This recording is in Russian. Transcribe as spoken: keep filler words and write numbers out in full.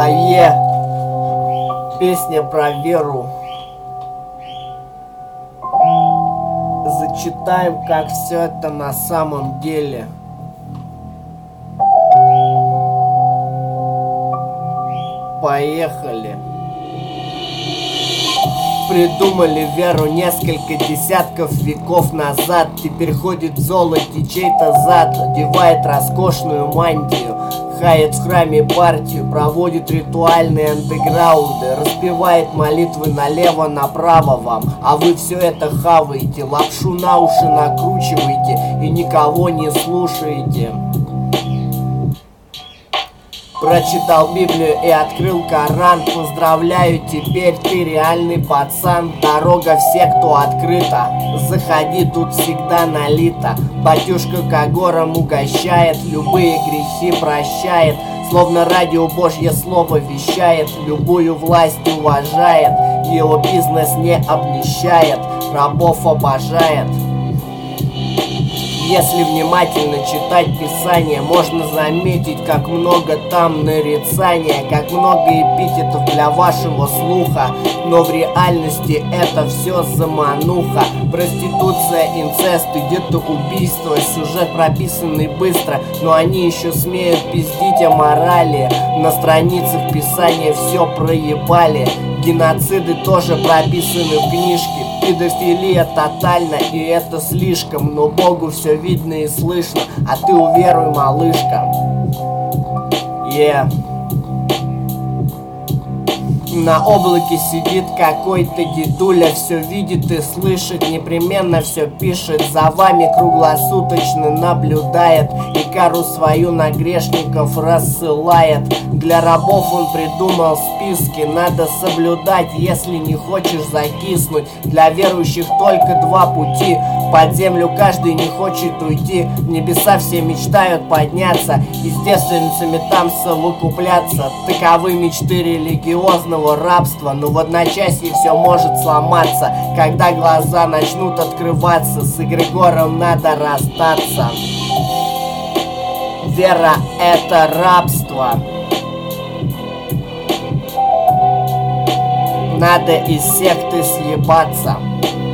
Ае, песня про веру. Зачитаем, как все это на самом деле. Поехали. Придумали веру несколько десятков веков назад. Теперь ходит в золоте чей-то зад, одевает роскошную мантию, хает в храме партию, проводит ритуальные андеграунды, распевает молитвы налево-направо вам, а вы все это хаваете, лапшу на уши накручиваете и никого не слушаете. Прочитал Библию и открыл Коран. Поздравляю, теперь ты реальный пацан. Дорога в секту открыта, заходи, тут всегда налито. Батюшка ко горам угощает, любые грехи прощает, словно радио Божье слово вещает. Любую власть уважает, его бизнес не обнищает, рабов обожает. Если внимательно читать Писание, можно заметить, как много там нарицания, как много эпитетов для вашего слуха. Но в реальности это все замануха. Проституция, инцест, где-то убийство, сюжет прописанный быстро, но они еще смеют пиздить о морали. На страницах Писания все проебали. Геноциды тоже прописаны в книжке. Педофилия тотальна, и это слишком. Но Богу все видно и слышно, а ты уверуй, малышка. Yeah. На облаке сидит какой-то дедуля, все видит и слышит, непременно все пишет, за вами круглосуточно наблюдает и кару свою на грешников рассылает. Для рабов он придумал списки, надо соблюдать, если не хочешь закиснуть. Для верующих только два пути, под землю каждый не хочет уйти, в небеса все мечтают подняться и с девственницами там совокупляться. Таковы мечты религиозного рабства, но в одночасье все может сломаться, когда глаза начнут открываться. С эгрегором надо расстаться. Вера — это рабство. Надо из секты съебаться.